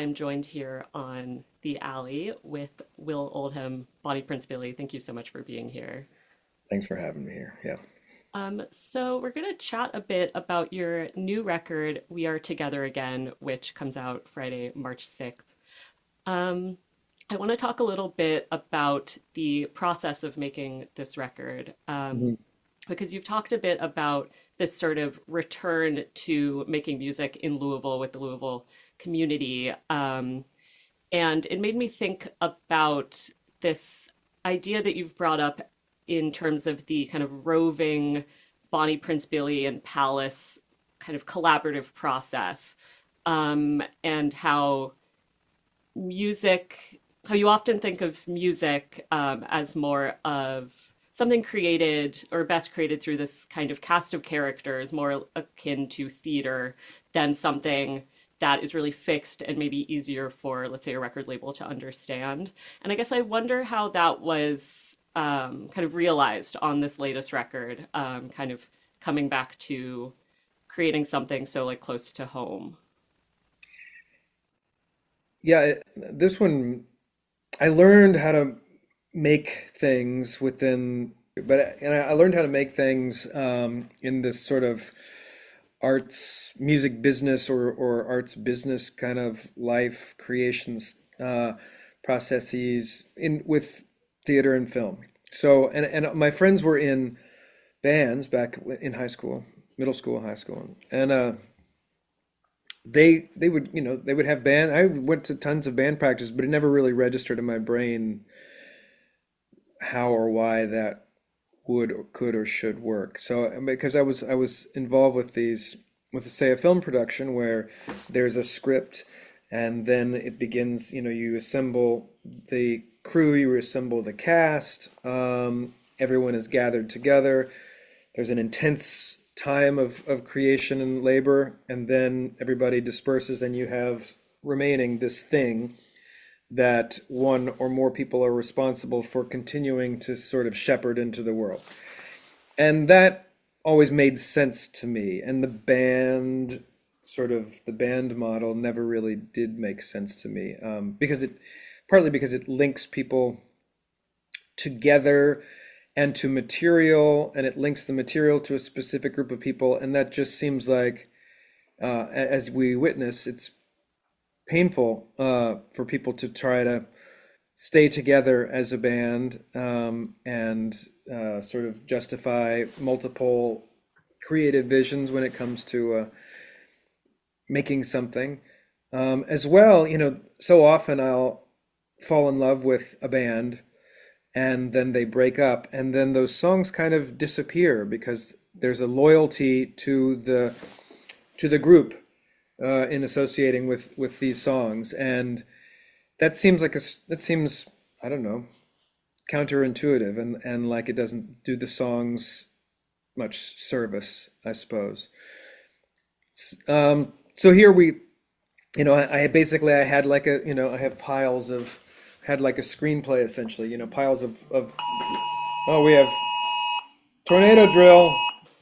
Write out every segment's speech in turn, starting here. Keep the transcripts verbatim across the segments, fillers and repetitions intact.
I'm joined here on the alley with Will Oldham, Bonnie Prince Billy. Thank you so much for being here. Thanks for having me here. Yeah. Um, so we're going to chat a bit about your new record, We Are Together Again, which comes out Friday, March sixth. Um, I want to talk a little bit about the process of making this record, um, Mhm. because you've talked a bit about this sort of return to making music in Louisville with the Louisville community. Um, And it made me think about this idea that you've brought up in terms of the kind of roving Bonnie Prince Billy and Palace kind of collaborative process, um, and how music, how you often think of music um, as more of something created or best created through this kind of cast of characters, more akin to theater than something that is really fixed and maybe easier for, let's say, a record label to understand. And I guess I wonder how that was um, kind of realized on this latest record, um, kind of coming back to creating something so like close to home. Yeah, it- this one I learned how to make things within, but and I I learned how to make things um, in this sort of arts, music business or or arts business kind of life creations uh, processes in with theater and film. So and and my friends were in bands back in high school, middle school, high school, and uh, they they would you know they would have band. I went to tons of band practice, but it never really registered in my brain how or why that would or could or should work. So because I was I was involved with these with say a film production where there's a script and then it begins, you know, you assemble the crew, you assemble the cast, um, everyone is gathered together. There's an intense time of, of creation and labor, and then everybody disperses and you have remaining this thing that one or more people are responsible for continuing to sort of shepherd into the world. And that always made sense to me. And the band, sort of the band model, never really did make sense to me um, because it, partly because it links people together and to material, and it links the material to a specific group of people. And that just seems like, uh, as we witness, it's painful uh, for people to try to stay together as a band um, and uh, sort of justify multiple creative visions when it comes to uh, making something. Um, as well, you know, so often I'll fall in love with a band and then they break up, and then those songs kind of disappear because there's a loyalty to the to the group uh, in associating with with these songs, and that seems like a that seems, I don't know, counterintuitive, and and like it doesn't do the songs much service, I suppose. Um, so here we, you know, I, I basically I had like a, you know, I have piles of, had like a screenplay essentially, you know, piles of of. Oh, we have tornado drill.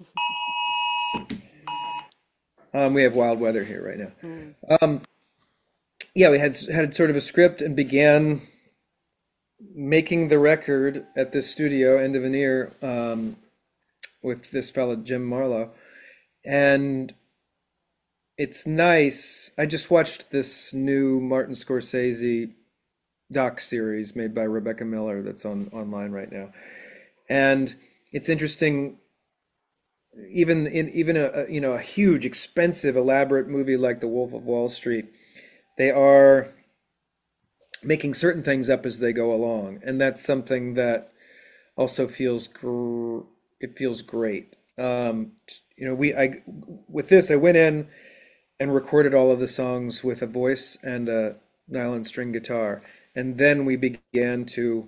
Um, we have wild weather here right Mm. now. Um, yeah, we had had sort of a script and began making the record at this studio, End of Veneer, um, with this fellow Jim Marlowe, and it's nice. I just watched this new Martin Scorsese doc series made by Rebecca Miller that's on online right now, and it's interesting. Even in even a, a you know a huge, expensive, elaborate movie like The Wolf of Wall Street, they are making certain things up as they go along, and that's something that also feels gr it feels great. Um, you know, we I with this I went in and recorded all of the songs with a voice and a nylon string guitar, and then we began to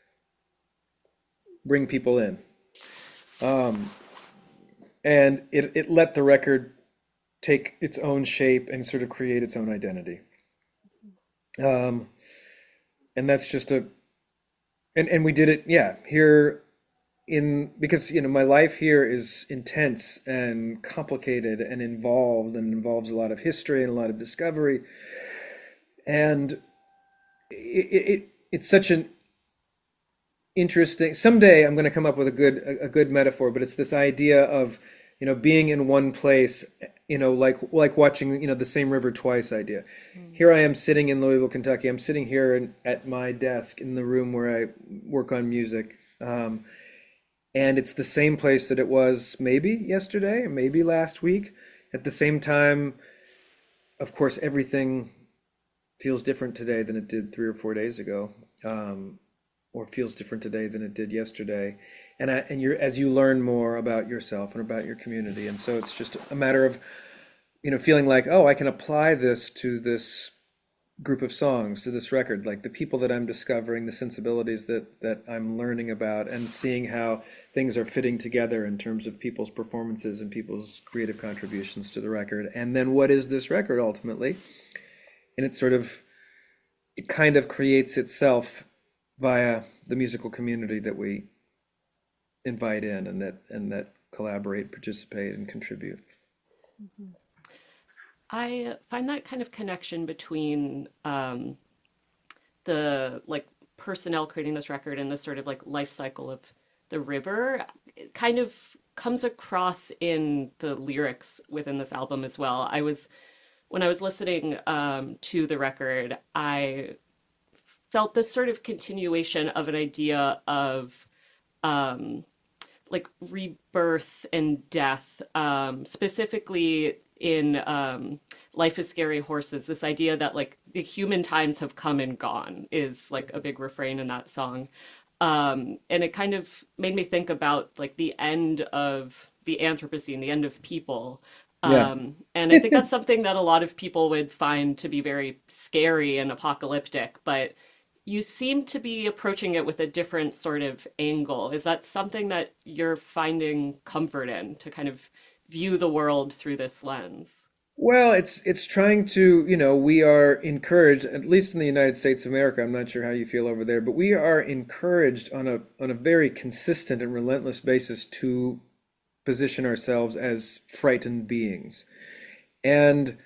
bring people in, um, and it it let the record take its own shape and sort of create its own identity. Um, and that's just a and and we did it, yeah, here in because you know my life here is intense and complicated and involved and involves a lot of history and a lot of discovery, And it, it it's such an interesting. Someday I'm going to come up with a good a, a good metaphor, but it's this idea of, you know, being in one place, you know, like like watching, you know, the same river twice idea. Mm. Here I am sitting in Louisville, Kentucky. I'm sitting here in, at my desk in the room where I work on music. Um, and it's the same place that it was maybe yesterday, maybe last week. At the same time, of course, everything feels different today than it did three or four days ago, um, or feels different today than it did yesterday. And I, and you're as you learn more about yourself and about your community, and so it's just a matter of, you know, feeling like, oh, I can apply this to this group of songs, to this record, like the people that I'm discovering, the sensibilities that that I'm learning about, and seeing how things are fitting together in terms of people's performances and people's creative contributions to the record. And then what is this record ultimately? And it's sort of it kind of creates itself via the musical community that we invite in and that and that collaborate, participate, and contribute. Mhm. I find that kind of connection between um, the like personnel creating this record and the sort of like life cycle of the river it kind of comes across in the lyrics within this album as well. I was when I was listening um, to the record, I felt this sort of continuation of an idea of um, like rebirth and death, um, specifically in um, Life is Scary Horses. This idea that like the human times have come and gone is like a big refrain in that song. Um, and it kind of made me think about like the end of the Anthropocene, the end of people. Yeah. Um, and I think that's something that a lot of people would find to be very scary and apocalyptic, but you seem to be approaching it with a different sort of angle. Is that something that you're finding comfort in to kind of view the world through this lens? Well, it's it's trying to, you know, we are encouraged, at least in the United States of America, I'm not sure how you feel over there, but we are encouraged on a on a very consistent and relentless basis to position ourselves as frightened beings. And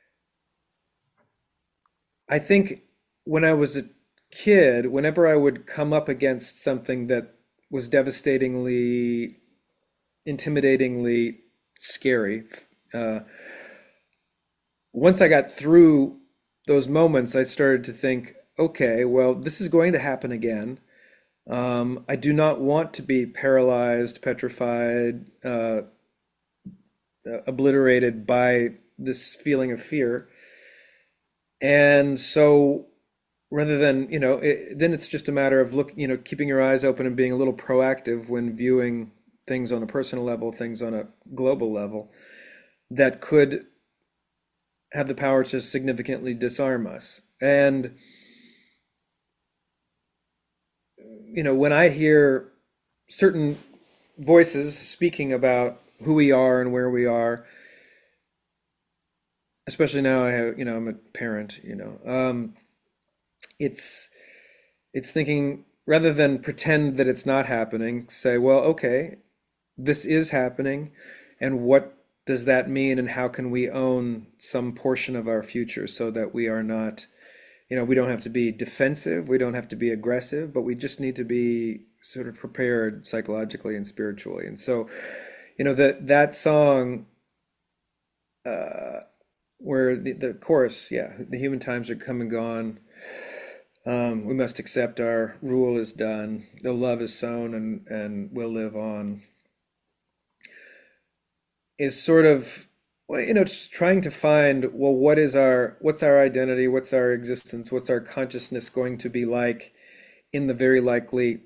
I think when I was a kid, whenever I would come up against something that was devastatingly, intimidatingly scary, uh, once I got through those moments, I started to think, okay, well, this is going to happen again. Um, I do not want to be paralyzed, petrified, uh, uh, obliterated by this feeling of fear. And so rather than, you know, it, then it's just a matter of look, you know, keeping your eyes open and being a little proactive when viewing things on a personal level, things on a global level that could have the power to significantly disarm us. And, you know, when I hear certain voices speaking about who we are and where we are, especially now I have, you know, I'm a parent, you know, um, it's it's thinking rather than pretend that it's not happening, say, well, okay, this is happening, and what does that mean, and how can we own some portion of our future so that we are not, you know, we don't have to be defensive, we don't have to be aggressive, but we just need to be sort of prepared psychologically and spiritually. And so, you know, that that song, uh, where the, the chorus, yeah, the human times are come and gone. Um, we must accept our rule is done. The love is sown and and will live on. Is sort of, well, you know, just trying to find, well, what is our, what's our identity? What's our existence? What's our consciousness going to be like in the very likely,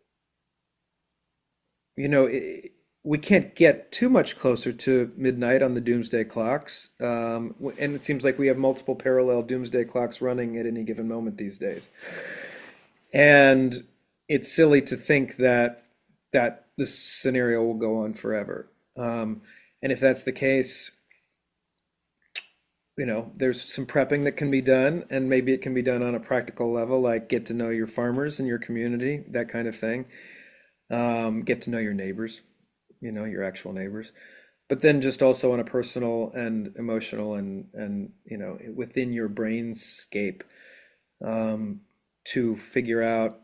you know, it, we can't get too much closer to midnight on the doomsday clocks. Um, and it seems like we have multiple parallel doomsday clocks running at any given moment these days. And it's silly to think that that this scenario will go on forever. Um, and if that's the case, you know, there's some prepping that can be done, and maybe it can be done on a practical level, like get to know your farmers in your community, that kind of thing. Um, get to know your neighbors, you know, your actual neighbors. but then just also on a personal and emotional and and you know within your brainscape, um, to figure out,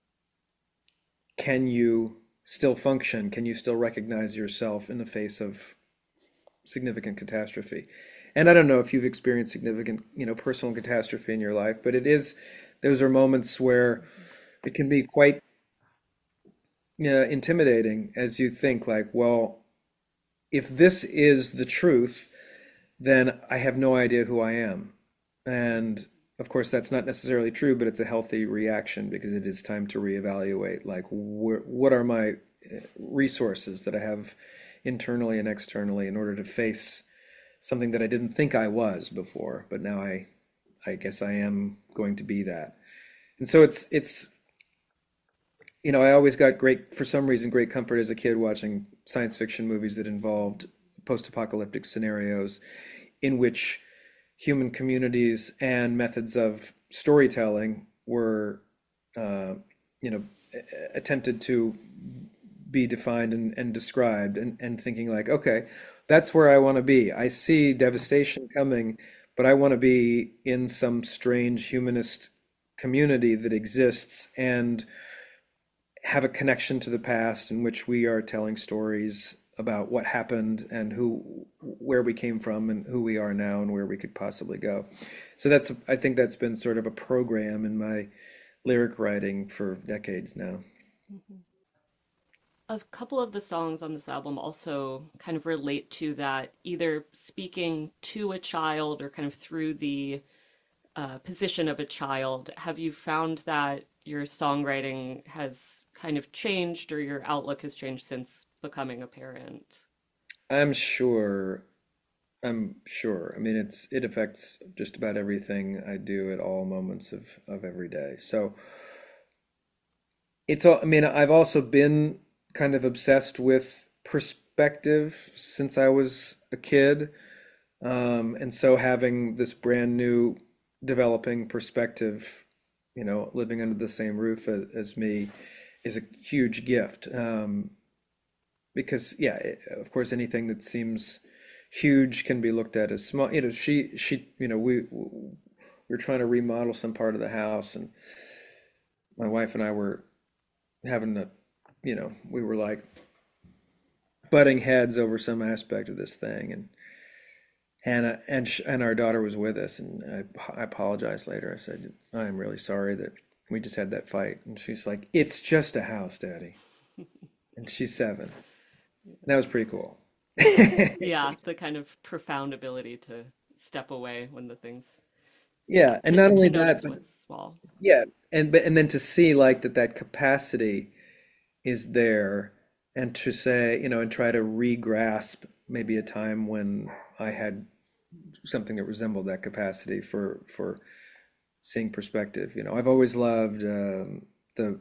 can you still function? Can you still recognize yourself in the face of significant catastrophe? And I don't know if you've experienced significant, you know, personal catastrophe in your life, but it is, those are moments where it can be quite, uh, intimidating as you think like, well, if this is the truth, then I have no idea who I am. And of course, that's not necessarily true, but it's a healthy reaction because it is time to reevaluate, like, wh what are my uh, resources that I have internally and externally in order to face something that I didn't think I was before, but now I I guess I am going to be that. And so it's it's you know, I always got great, for some reason, great comfort as a kid watching science fiction movies that involved post-apocalyptic scenarios in which human communities and methods of storytelling were, uh, you know, attempted to be defined and, and described, and, and thinking like, okay, that's where I want to be. I see devastation coming, but I want to be in some strange humanist community that exists and have a connection to the past in which we are telling stories about what happened and who, where we came from and who we are now and where we could possibly go. So that's, I think that's been sort of a program in my lyric writing for decades now. Mhm. A couple of the songs on this album also kind of relate to that, either speaking to a child or kind of through the uh, position of a child. Have you found that your songwriting has kind of changed or your outlook has changed since becoming a parent? I'm sure, I'm sure. I mean, it's it affects just about everything I do at all moments of of every day. So it's all, I mean, I've also been kind of obsessed with perspective since I was a kid. Um, and so having this brand new developing perspective, you know, living under the same roof as, as me is a huge gift. Um, because yeah, it, of course, anything that seems huge can be looked at as small. You know, she she, you know, we we were trying to remodel some part of the house, and my wife and I were having a, you know, we were like butting heads over some aspect of this thing, and and uh, and sh and our daughter was with us, and I, I apologized later. I said, I am really sorry that we just had that fight, and she's like, it's just a house, Daddy, and she's seven. And that was pretty cool. Yeah, the kind of profound ability to step away when the things Yeah, and to, not to, to only that, notice but what's small. yeah, and but and then to see like that that capacity is there, and to say, you know, and try to re-grasp maybe a time when I had something that resembled that capacity for for seeing perspective. You know, I've always loved, um, the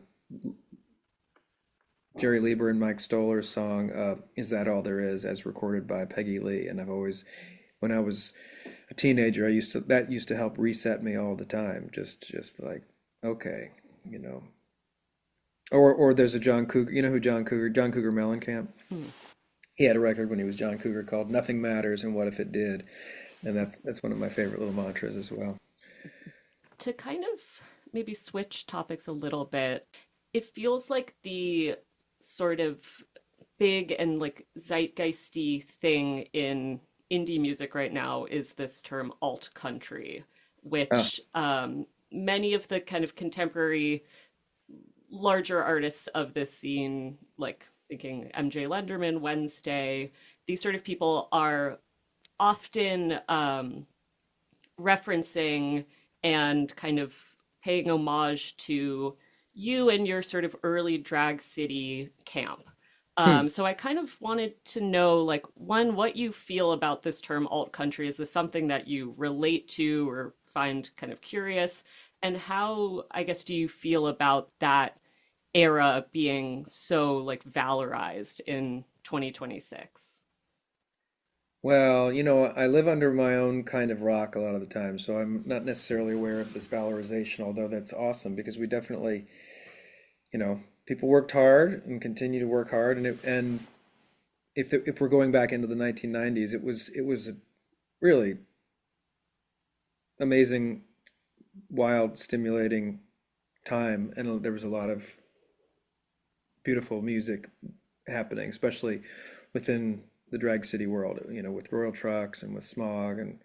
Jerry Lieber and Mike Stoller song, uh, "Is That All There Is," as recorded by Peggy Lee. And I've always, when I was a teenager, I used to, that used to help reset me all the time. Just just like, okay, you know. Or or there's a John Cougar. You know who John Cougar? John Cougar Mellencamp. Hmm. He had a record when he was John Cougar called "Nothing Matters and What If It Did," and that's that's one of my favorite little mantras as well. To kind of maybe switch topics a little bit, it feels like the sort of big and like zeitgeisty thing in indie music right now is this term alt country, Ah, which um, many of the kind of contemporary larger artists of this scene, like thinking M J Lenderman, Wednesday, these sort of people are often um, referencing and kind of paying homage to you and your sort of early drag city camp. hmm. Um, so I kind of wanted to know, like, one, what you feel about this term alt country. Is this something that you relate to or find kind of curious? And how, I guess, do you feel about that era being so like valorized in twenty twenty-six? Well, you know, I live under my own kind of rock a lot of the time, so I'm not necessarily aware of this valorization, although that's awesome because we definitely, you know, people worked hard and continue to work hard, and it, and if the, if we're going back into the nineteen nineties, it was it was a really amazing, wild, stimulating time, and there was a lot of beautiful music happening, especially within the drag city world, you know, with Royal Trucks and with Smog and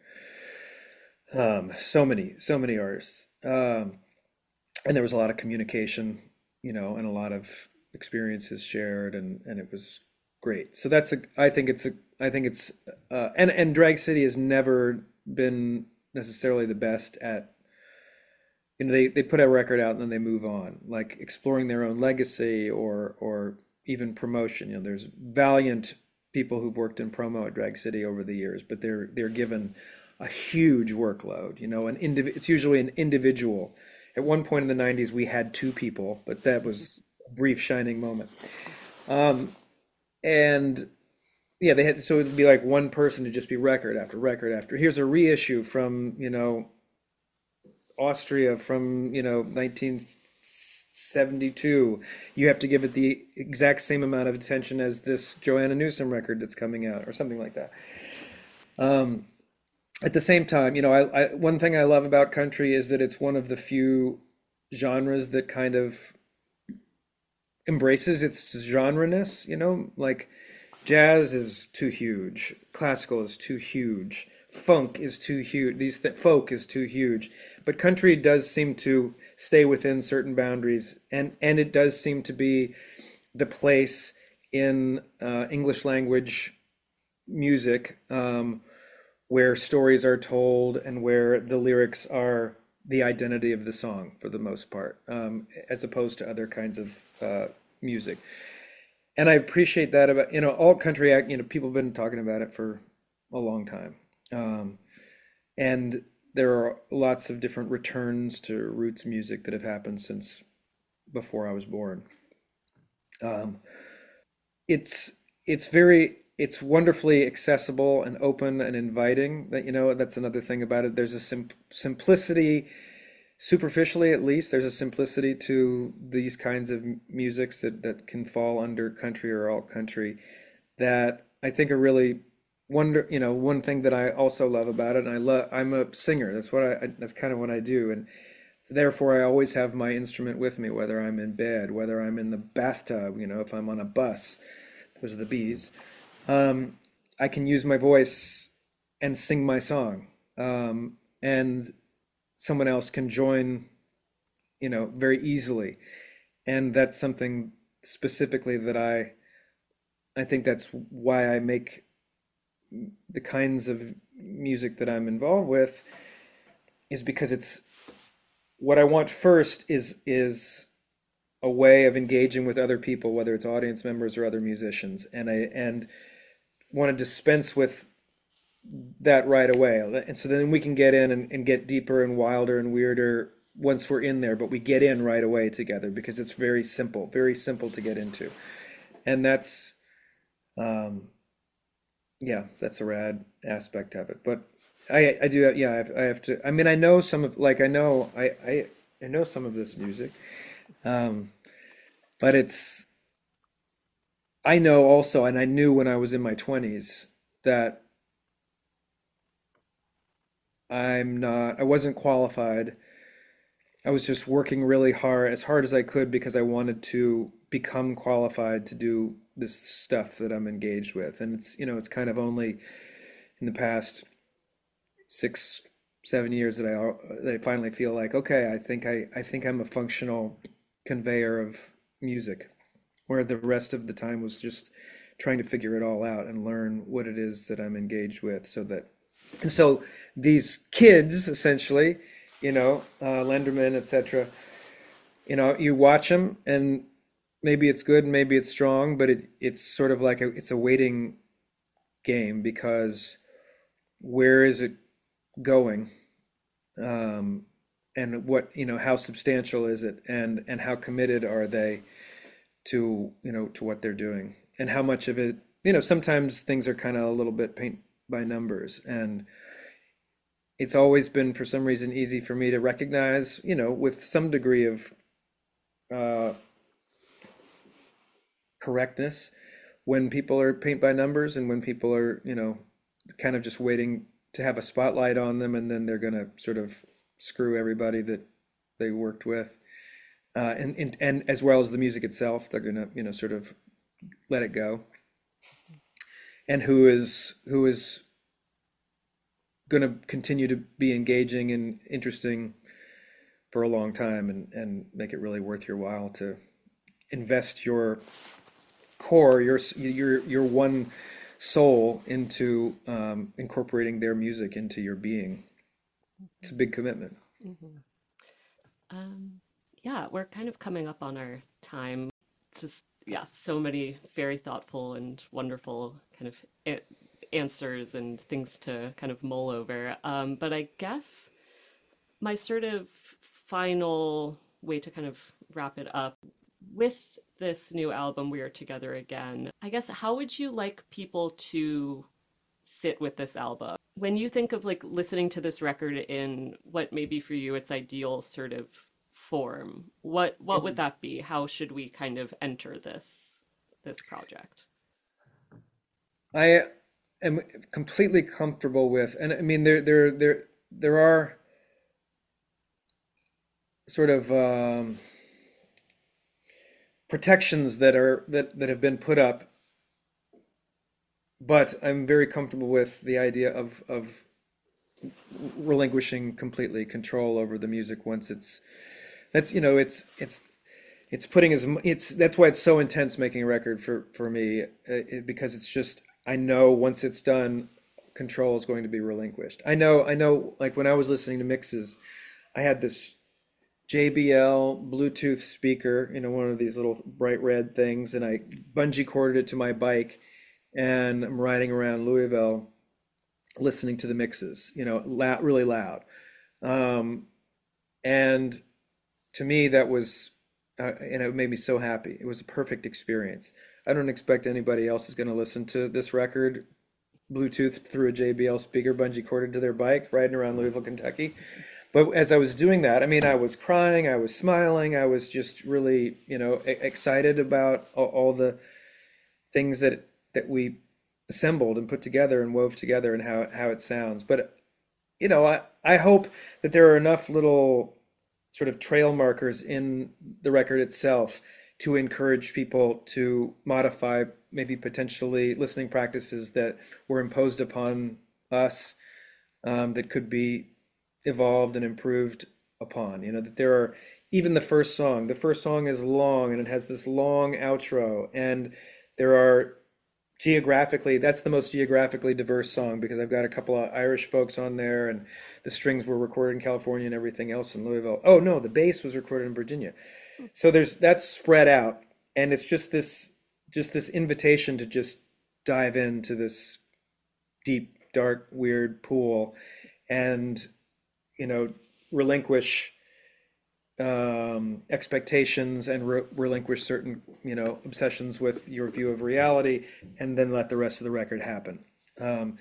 um, so many, so many artists. Um, and there was a lot of communication, you know, and a lot of experiences shared, and and it was great. So that's a, I think it's a, I think it's, uh, and and Drag City has never been necessarily the best at, you know, they they put a record out and then they move on, like exploring their own legacy or or even promotion. You know, there's valiant people who've worked in promo at Drag City over the years, but they're they're given a huge workload. You know, an indiv it's usually an individual. At one point in the nineties, we had two people, but that was a brief shining moment. Um, and yeah, they had, so it'd be like one person to just be record after record after. Here's a reissue from, you know, Austria from, you know, nineteen seventy-two. You have to give it the exact same amount of attention as this Joanna Newsom record that's coming out, or something like that. Um, at the same time, you know, I, I one thing I love about country is that it's one of the few genres that kind of embraces its genre-ness, you know, like jazz is too huge, classical is too huge, funk is too huge, these th folk is too huge, but country does seem to stay within certain boundaries, and and it does seem to be the place in uh, English language music, um, where stories are told and where the lyrics are the identity of the song for the most part, um, as opposed to other kinds of uh, music. And I appreciate that about, you know, alt country act, you know, people have been talking about it for a long time. Um, and there are lots of different returns to roots music that have happened since before I was born. Um, it's it's very it's wonderfully accessible and open and inviting. That, you know, that's another thing about it. There's a sim simplicity, superficially at least. There's a simplicity to these kinds of m- musics that that can fall under country or alt country that I think are really wonder. You know, one thing that I also love about it, and I love. I'm a singer. That's what I. I that's kind of what I do, and therefore I always have my instrument with me, whether I'm in bed, whether I'm in the bathtub. You know, if I'm on a bus. Those are the bees. Um, I can use my voice and sing my song, um, and someone else can join, you know, very easily. And that's something specifically that I I think that's why I make the kinds of music that I'm involved with, is because it's what I want first is is a way of engaging with other people, whether it's audience members or other musicians, and I and want to dispense with that right away. And so then we can get in and, and get deeper and wilder and weirder once we're in there, but we get in right away together because it's very simple, very simple to get into. And that's um yeah, that's a rad aspect of it. But I I do, yeah, I have, I have to, I mean, I know some of, like I know I I I know some of this music. Um but it's, I know also, and I knew when I was in my twenties that I'm not, I wasn't qualified. I was just working really hard, as hard as I could, because I wanted to become qualified to do this stuff that I'm engaged with. And it's, you know, it's kind of only in the past six, seven years that I that I finally feel like, okay, I think I I think I'm a functional conveyor of music, where the rest of the time was just trying to figure it all out and learn what it is that I'm engaged with, so that, and so these kids essentially, you know, uh, Lenderman, et cetera, you know, you watch them and maybe it's good, maybe it's strong, but it it's sort of like a, it's a waiting game, because where is it going? Um, and what, you know, how substantial is it, and and how committed are they to, you know, to what they're doing, and how much of it, you know, sometimes things are kind of a little bit paint by numbers, and it's always been for some reason easy for me to recognize, you know, with some degree of uh, correctness, when people are paint by numbers and when people are, you know, kind of just waiting to have a spotlight on them, and then they're going to sort of screw everybody that they worked with. Uh, and, and and as well as the music itself, they're going to, you know, sort of let it go. And who is who is going to continue to be engaging and interesting for a long time, and and make it really worth your while to invest your core, your your your one soul into um, incorporating their music into your being. It's a big commitment. Hmm. Um, yeah, we're kind of coming up on our time. It's just, yeah, so many very thoughtful and wonderful kind of a answers and things to kind of mull over. Um, but I guess my sort of final way to kind of wrap it up with this new album, We Are Together Again, I guess, how would you like people to sit with this album? When you think of like listening to this record in what maybe for you its ideal sort of form, what what would that be? How should we kind of enter this this project? I am completely comfortable with, and I mean there there there there are sort of um, protections that are that that have been put up, but I'm very comfortable with the idea of of relinquishing completely control over the music once it's that's you know it's it's it's putting as it's that's why it's so intense making a record for for me, uh, it, because it's just I know once it's done, control is going to be relinquished. I know I know like when I was listening to mixes, I had this J B L Bluetooth speaker, you know, one of these little bright red things, and I bungee corded it to my bike, and I'm riding around Louisville listening to the mixes, you know, loud, really loud. Um, and to me, that was, uh, and it made me so happy. It was a perfect experience. I don't expect anybody else is going to listen to this record Bluetooth through a J B L speaker bungee corded to their bike riding around Louisville, Kentucky. But as I was doing that, I mean, I was crying, I was smiling, I was just really, you know, e- excited about all, all the things that that we assembled and put together and wove together and how how it sounds. But you know, I I hope that there are enough little sort of trail markers in the record itself to encourage people to modify maybe potentially listening practices that were imposed upon us, um, that could be evolved and improved upon. You know, that there are even the first song. The first song is long and it has this long outro, and there are geographically, that's the most geographically diverse song because I've got a couple of Irish folks on there, and the strings were recorded in California and everything else in Louisville. Oh no, the bass was recorded in Virginia. So there's that's spread out, and it's just this just this invitation to just dive into this deep, dark, weird pool, and you know, relinquish um, expectations and re relinquish certain, you know, obsessions with your view of reality, and then let the rest of the record happen. Um,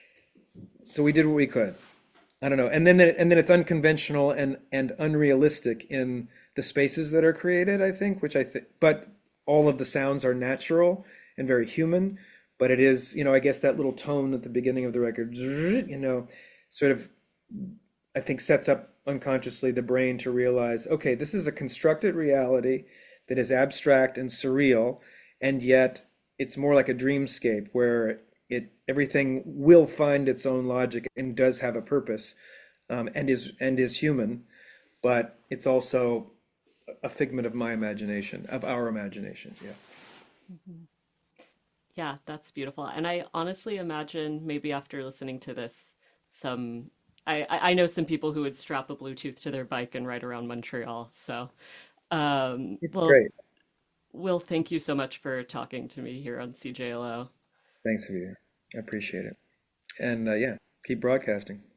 so we did what we could. I don't know, and then and then it's unconventional and and unrealistic in the spaces that are created, I think, which I think, but all of the sounds are natural and very human. But it is, you know, I guess that little tone at the beginning of the record, you know, sort of, I think sets up unconsciously the brain to realize, okay, this is a constructed reality that is abstract and surreal, and yet it's more like a dreamscape where it everything will find its own logic and does have a purpose, um, and is and is human, but it's also a figment of my imagination, of our imagination. Yeah. Mhm. Yeah, that's beautiful. And I honestly imagine maybe after listening to this, some I, I I know some people who would strap a Bluetooth to their bike and ride around Montreal. So, um, It's well, great. Will, thank you so much for talking to me here on C J L O. Thanks for you. I appreciate it. And uh, yeah, keep broadcasting.